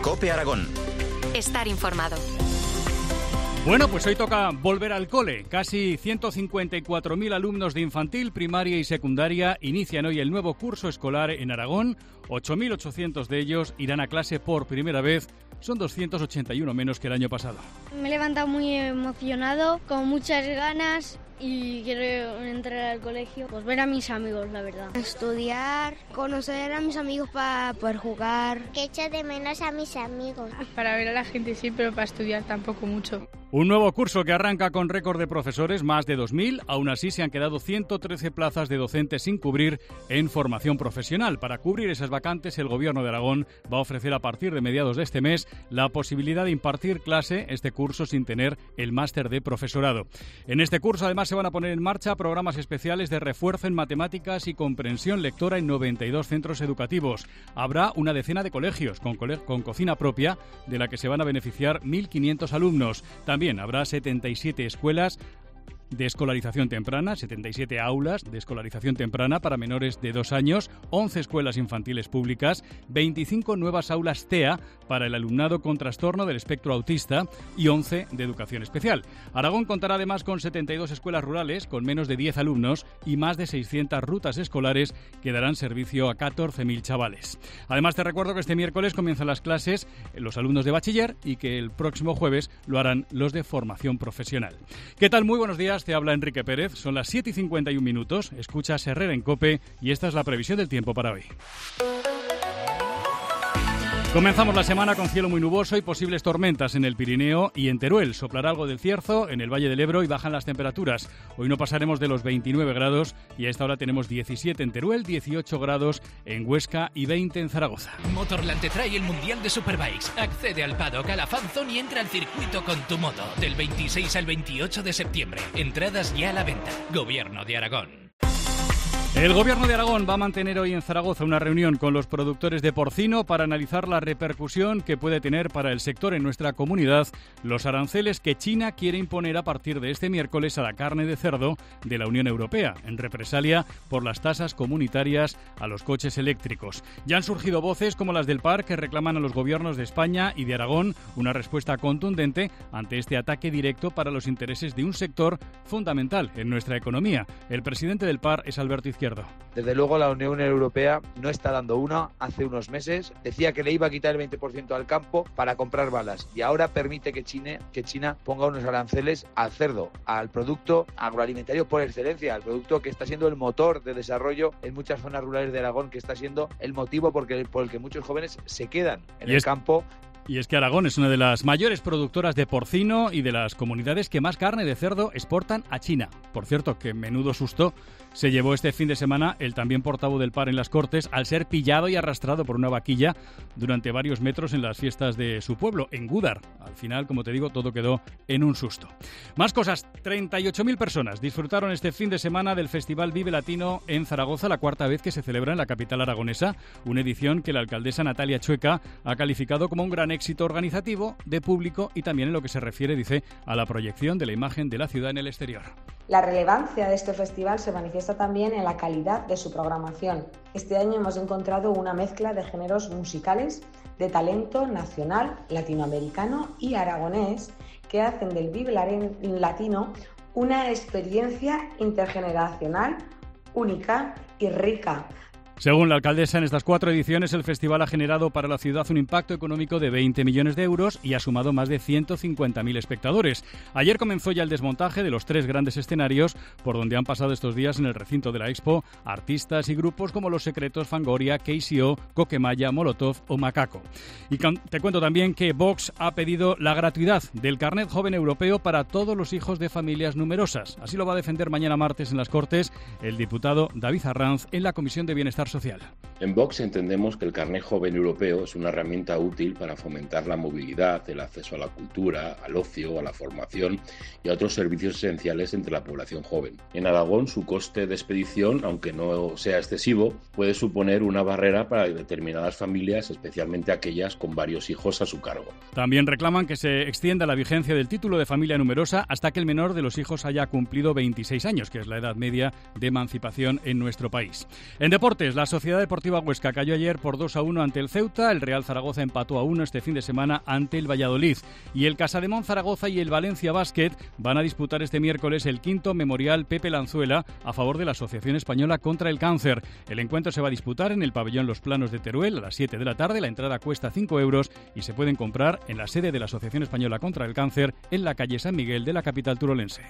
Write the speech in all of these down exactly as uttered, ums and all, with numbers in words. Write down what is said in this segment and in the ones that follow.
COPE Aragón. Estar informado. Bueno, pues hoy toca volver al cole. Casi ciento cincuenta y cuatro mil alumnos de infantil, primaria y secundaria inician hoy el nuevo curso escolar en Aragón. ocho mil ochocientos de ellos irán a clase por primera vez. Son doscientos ochenta y uno menos que el año pasado. Me he levantado muy emocionado, con muchas ganas y quiero entrar al colegio, pues ver a mis amigos, la verdad. Estudiar, conocer a mis amigos para poder jugar. Que echo de menos a mis amigos. Para ver a la gente sí, pero para estudiar tampoco mucho. Un nuevo curso que arranca con récord de profesores, más de dos mil. Aún así se han quedado ciento trece plazas de docentes sin cubrir en formación profesional. Para cubrir esas vacantes, el Gobierno de Aragón va a ofrecer a partir de mediados de este mes la posibilidad de impartir clase este curso sin tener el máster de profesorado. En este curso además se van a poner en marcha programas especiales de refuerzo en matemáticas y comprensión lectora en noventa y dos centros educativos. Habrá una decena de colegios con, cole- con cocina propia, de la que se van a beneficiar mil quinientos alumnos. También habrá setenta y siete escuelas de escolarización temprana, setenta y siete aulas de escolarización temprana para menores de dos años, once escuelas infantiles públicas, veinticinco nuevas aulas T E A para el alumnado con trastorno del espectro autista y once de educación especial. Aragón contará además con setenta y dos escuelas rurales con menos de diez alumnos y más de seiscientas rutas escolares que darán servicio a catorce mil chavales. Además te recuerdo que este miércoles comienzan las clases los alumnos de bachiller y que el próximo jueves lo harán los de formación profesional. ¿Qué tal? Muy buenos días. Te habla Enrique Pérez, son las siete y cincuenta y un minutos, escuchas Herrera en COPE y esta es la previsión del tiempo para hoy. Comenzamos la semana con cielo muy nuboso y posibles tormentas en el Pirineo y en Teruel. Soplará algo del Cierzo, en el Valle del Ebro y bajan las temperaturas. Hoy no pasaremos de los veintinueve grados y a esta hora tenemos diecisiete en Teruel, dieciocho grados en Huesca y veinte en Zaragoza. Motorland te trae el Mundial de Superbikes. Accede al paddock, a la fanzone y entra al circuito con tu moto. Del veintiséis al veintiocho de septiembre. Entradas ya a la venta. Gobierno de Aragón. El Gobierno de Aragón va a mantener hoy en Zaragoza una reunión con los productores de porcino para analizar la repercusión que puede tener para el sector en nuestra comunidad los aranceles que China quiere imponer a partir de este miércoles a la carne de cerdo de la Unión Europea, en represalia por las tasas comunitarias a los coches eléctricos. Ya han surgido voces como las del P A R que reclaman a los gobiernos de España y de Aragón una respuesta contundente ante este ataque directo para los intereses de un sector fundamental en nuestra economía. El presidente del P A R es Alberto Izquierdo. Desde luego la Unión Europea no está dando una. Hace unos meses decía que le iba a quitar el veinte por ciento al campo para comprar balas y ahora permite que China, que China ponga unos aranceles al cerdo, al producto agroalimentario por excelencia, al producto que está siendo el motor de desarrollo en muchas zonas rurales de Aragón, que está siendo el motivo por el, por el que muchos jóvenes se quedan en y el es... campo. Y es que Aragón es una de las mayores productoras de porcino y de las comunidades que más carne de cerdo exportan a China. Por cierto, que menudo susto se llevó este fin de semana el también portavoz del P A R en las Cortes al ser pillado y arrastrado por una vaquilla durante varios metros en las fiestas de su pueblo, en Gúdar. Al final, como te digo, todo quedó en un susto. Más cosas, treinta y ocho mil personas disfrutaron este fin de semana del Festival Vive Latino en Zaragoza, la cuarta vez que se celebra en la capital aragonesa, una edición que la alcaldesa Natalia Chueca ha calificado como un gran éxito organizativo, de público y también en lo que se refiere, dice, a la proyección de la imagen de la ciudad en el exterior. La relevancia de este festival se manifiesta también en la calidad de su programación. Este año hemos encontrado una mezcla de géneros musicales de talento nacional, latinoamericano y aragonés que hacen del Vive Latino una experiencia intergeneracional única y rica. Según la alcaldesa, en estas cuatro ediciones el festival ha generado para la ciudad un impacto económico de veinte millones de euros y ha sumado más de ciento cincuenta mil espectadores. Ayer comenzó ya el desmontaje de los tres grandes escenarios por donde han pasado estos días en el recinto de la Expo artistas y grupos como Los Secretos, Fangoria, K C O, Coquemaya, Molotov o Macaco. Y te cuento también que Vox ha pedido la gratuidad del carnet joven europeo para todos los hijos de familias numerosas. Así lo va a defender mañana martes en las Cortes el diputado David Arranz en la Comisión de Bienestar Social. En Vox entendemos que el carnet joven europeo es una herramienta útil para fomentar la movilidad, el acceso a la cultura, al ocio, a la formación y a otros servicios esenciales entre la población joven. En Aragón, su coste de expedición, aunque no sea excesivo, puede suponer una barrera para determinadas familias, especialmente aquellas con varios hijos a su cargo. También reclaman que se extienda la vigencia del título de familia numerosa hasta que el menor de los hijos haya cumplido veintiséis años, que es la edad media de emancipación en nuestro país. En deportes, La Sociedad Deportiva Huesca cayó ayer por dos a uno ante el Ceuta, el Real Zaragoza empató a uno este fin de semana ante el Valladolid y el Casademón Zaragoza y el Valencia Basket van a disputar este miércoles el quinto memorial Pepe Lanzuela a favor de la Asociación Española contra el Cáncer. El encuentro se va a disputar en el pabellón Los Planos de Teruel a las siete de la tarde, la entrada cuesta cinco euros y se pueden comprar en la sede de la Asociación Española contra el Cáncer en la calle San Miguel de la capital turolense.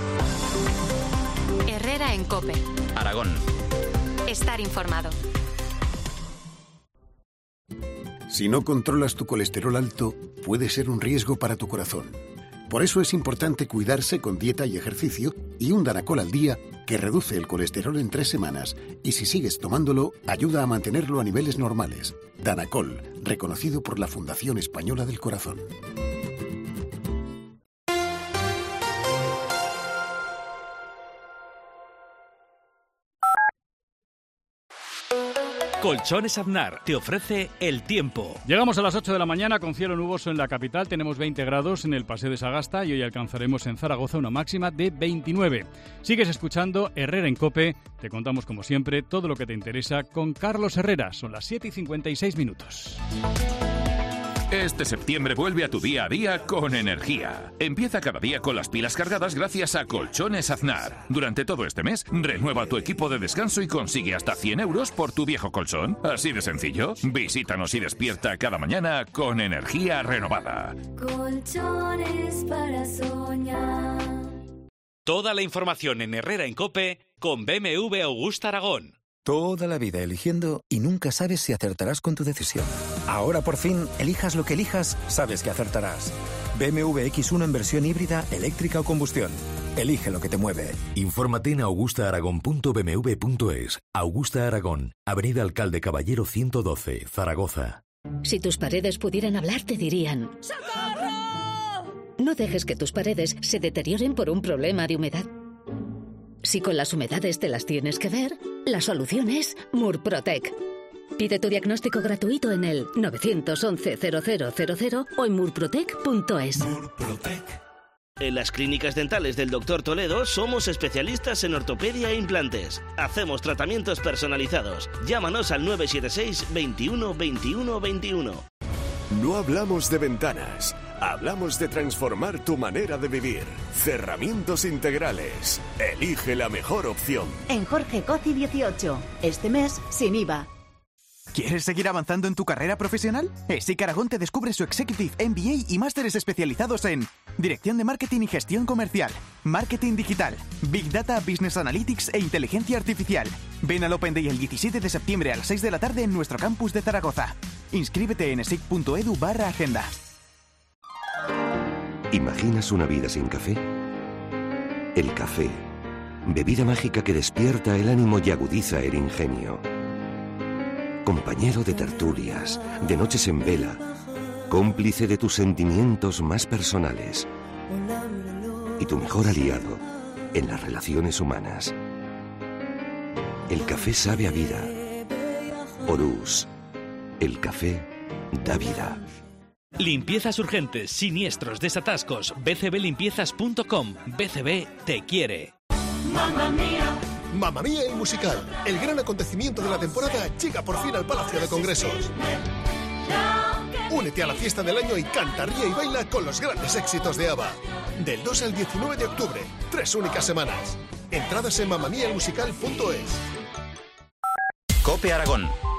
Herrera en COPE. Aragón. Estar informado. Si no controlas tu colesterol alto, puede ser un riesgo para tu corazón. Por eso es importante cuidarse con dieta y ejercicio y un Danacol al día que reduce el colesterol en tres semanas y si sigues tomándolo, ayuda a mantenerlo a niveles normales. Danacol, reconocido por la Fundación Española del Corazón. Colchones Aznar te ofrece el tiempo. Llegamos a las ocho de la mañana con cielo nuboso en la capital. Tenemos veinte grados en el Paseo de Sagasta y hoy alcanzaremos en Zaragoza una máxima de veintinueve. Sigues escuchando Herrera en COPE. Te contamos como siempre todo lo que te interesa con Carlos Herrera. Son las siete y cincuenta y seis minutos. Este septiembre vuelve a tu día a día con energía. Empieza cada día con las pilas cargadas gracias a Colchones Aznar. Durante todo este mes, renueva tu equipo de descanso y consigue hasta cien euros por tu viejo colchón. Así de sencillo. Visítanos y despierta cada mañana con energía renovada. Colchones para soñar. Toda la información en Herrera en COPE con B M W Augusta Aragón. Toda la vida eligiendo y nunca sabes si acertarás con tu decisión. Ahora por fin, elijas lo que elijas, sabes que acertarás. B M W equis uno en versión híbrida, eléctrica o combustión. Elige lo que te mueve. Infórmate en augusta aragón punto b m w punto es. Augusta Aragón, Avenida Alcalde Caballero ciento doce, Zaragoza. Si tus paredes pudieran hablar, te dirían: ¡socorro! No dejes que tus paredes se deterioren por un problema de humedad. Si con las humedades te las tienes que ver, la solución es Murprotec. Pide tu diagnóstico gratuito en el nueve once cero cero cero cero o en murprotec punto es. En las clínicas dentales del doctor Toledo somos especialistas en ortopedia e implantes. Hacemos tratamientos personalizados. Llámanos al nueve siete seis, veintiuno, veintiuno, veintiuno. No hablamos de ventanas, hablamos de transformar tu manera de vivir. Cerramientos integrales. Elige la mejor opción. En Jorge Coci dieciocho. Este mes sin I V A. ¿Quieres seguir avanzando en tu carrera profesional? ESIC Aragón te descubre su Executive M B A y másteres especializados en Dirección de Marketing y Gestión Comercial, Marketing Digital, Big Data, Business Analytics e Inteligencia Artificial. Ven al Open Day el diecisiete de septiembre a las seis de la tarde en nuestro campus de Zaragoza. Inscríbete en esic punto edu barra agenda. ¿Imaginas una vida sin café? El café, bebida mágica que despierta el ánimo y agudiza el ingenio. Compañero de tertulias, de noches en vela, cómplice de tus sentimientos más personales y tu mejor aliado en las relaciones humanas. El café sabe a vida. Orús, el café da vida. Limpiezas urgentes, siniestros, desatascos. b c b limpiezas punto com. B C B te quiere. Mamma mía. Mamma Mía el musical, el gran acontecimiento de la temporada, llega por fin al Palacio de Congresos. Únete a la fiesta del año y canta, ríe y baila con los grandes éxitos de ABBA. Del dos al diecinueve de octubre, tres únicas semanas. Entradas en mamma mía el musical punto es. COPE Aragón.